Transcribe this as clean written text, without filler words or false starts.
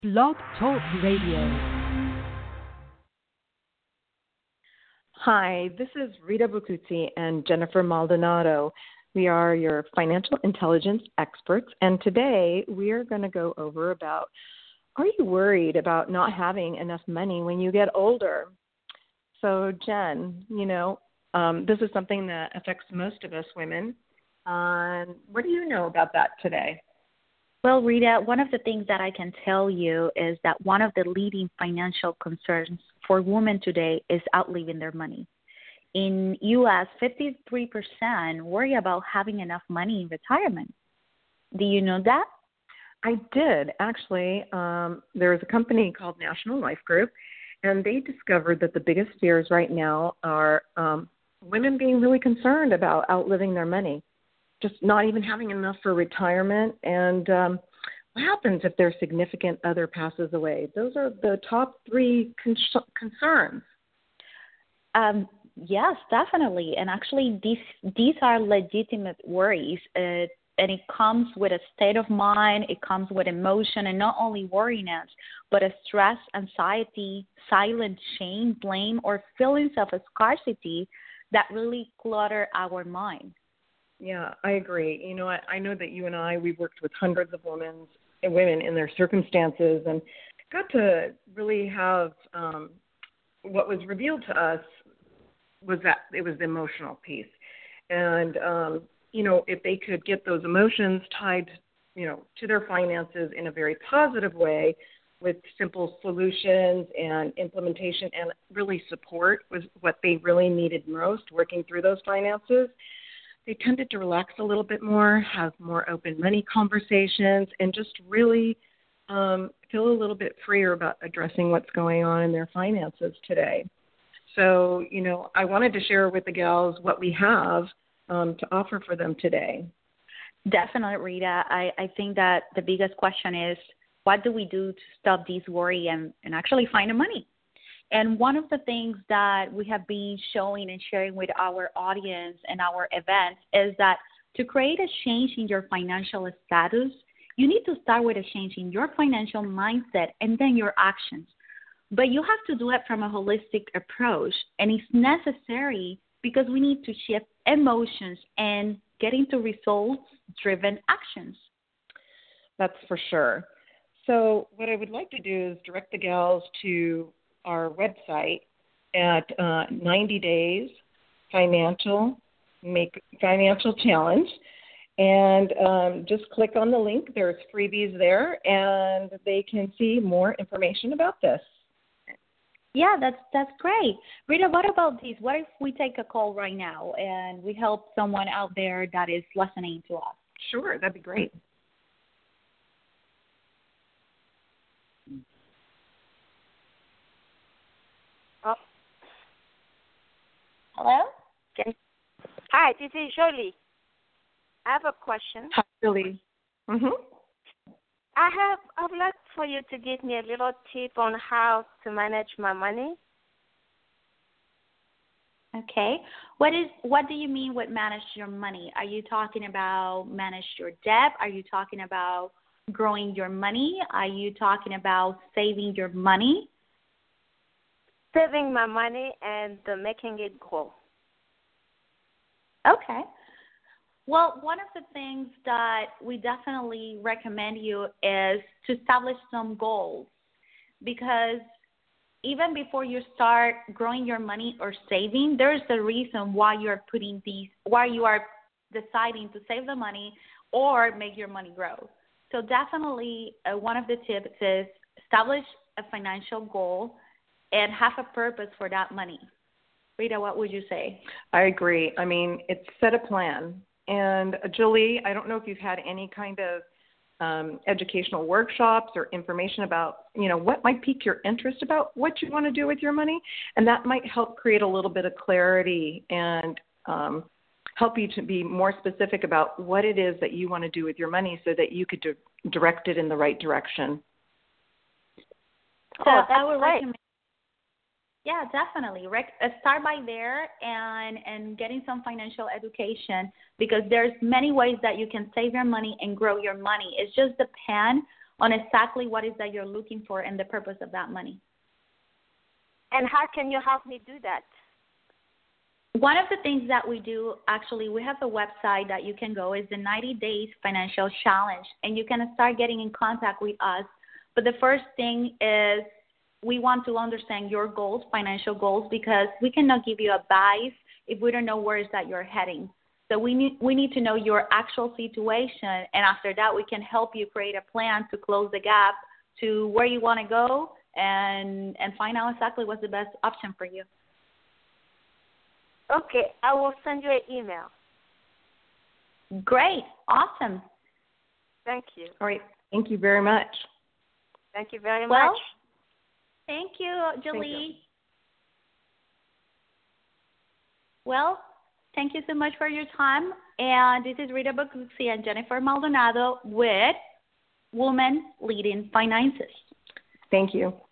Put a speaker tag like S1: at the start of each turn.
S1: Blog Talk Radio. Hi, this is Rita Bucuzzi and Jennifer Maldonado. We are your financial intelligence experts, and today we are going to go over about, are you worried about not having enough money when you get older? So, Jen, this is something that affects most of us women. What do you know about that today?
S2: Well, Rita, one of the things that I can tell you is that one of the leading financial concerns for women today is outliving their money. In U.S., 53% worry about having enough money in retirement. Do you know that?
S1: I did. Actually, there's a company called National Life Group, and they discovered that the biggest fears right now are women being really concerned about outliving their money, just not even having enough for retirement, and what happens if their significant other passes away? Those are the top three concerns.
S2: Yes, definitely. And actually, these are legitimate worries. And it comes with a state of mind, it comes with emotion, and not only worriness, but a stress, anxiety, silent shame, blame, or feelings of a scarcity that really clutter our mind.
S1: Yeah, I agree. I know that you and we've worked with hundreds of women in their circumstances and got to really have what was revealed to us was that it was the emotional piece. And, if they could get those emotions tied, to their finances in a very positive way with simple solutions and implementation and really support was what they really needed most, working through those finances. They tended to relax a little bit more, have more open money conversations, and just really feel a little bit freer about addressing what's going on in their finances today. So, I wanted to share with the gals what we have to offer for them today.
S2: Definitely, Rita. I think that the biggest question is, what do we do to stop this worry and actually find the money? And one of the things that we have been showing and sharing with our audience and our events is that to create a change in your financial status, you need to start with a change in your financial mindset and then your actions. But you have to do it from a holistic approach, and it's necessary because we need to shift emotions and get into results-driven actions.
S1: That's for sure. So what I would like to do is direct the gals to our website at 90 Days Financial Challenge, and just click on the link. There's freebies there, and they can see more information about this.
S2: Yeah, that's great. Rita, what about this? What if we take a call right now and we help someone out there that is listening to us?
S1: Sure, that'd be great.
S3: Oh.
S2: Hello?
S3: Okay. Hi, this is Jolie. I have a question.
S1: Hi, Jolie.
S3: I would like for you to give me a little tip on how to manage my money.
S2: Okay. What do you mean with manage your money? Are you talking about manage your debt? Are you talking about growing your money? Are you talking about saving your money?
S3: Saving my money and making it grow.
S2: Okay. Well, one of the things that we definitely recommend you is to establish some goals, because even before you start growing your money or saving, there's a reason why you are deciding to save the money or make your money grow. So definitely one of the tips is establish a financial goal and have a purpose for that money. Rita, what would you say?
S1: I agree. I mean, it's set a plan. And Julie, I don't know if you've had any kind of educational workshops or information about, what might pique your interest about what you want to do with your money. And that might help create a little bit of clarity and help you to be more specific about what it is that you want to do with your money so that you could direct it in the right direction.
S2: So I would recommend. Yeah, definitely. Start by there and getting some financial education, because there's many ways that you can save your money and grow your money. It just depends on exactly what is that you're looking for and the purpose of that money.
S3: And how can you help me do that?
S2: One of the things that we do, actually, we have a website that you can go, is the 90 Days Financial Challenge, and you can start getting in contact with us. But the first thing is we want to understand your goals, financial goals, because we cannot give you advice if we don't know where is that you're heading. So we need to know your actual situation, and after that we can help you create a plan to close the gap to where you want to go and find out exactly what's the best option for you.
S3: Okay, I will send you an email.
S2: Great. Awesome.
S3: Thank you.
S1: All right. Thank you very much.
S3: Thank you very
S2: Well,
S3: much.
S2: thank you, Julie.
S1: Thank you.
S2: Well, thank you so much for your time. And this is Rita Bacuzzi and Jennifer Maldonado with Women Leading Finances.
S1: Thank you.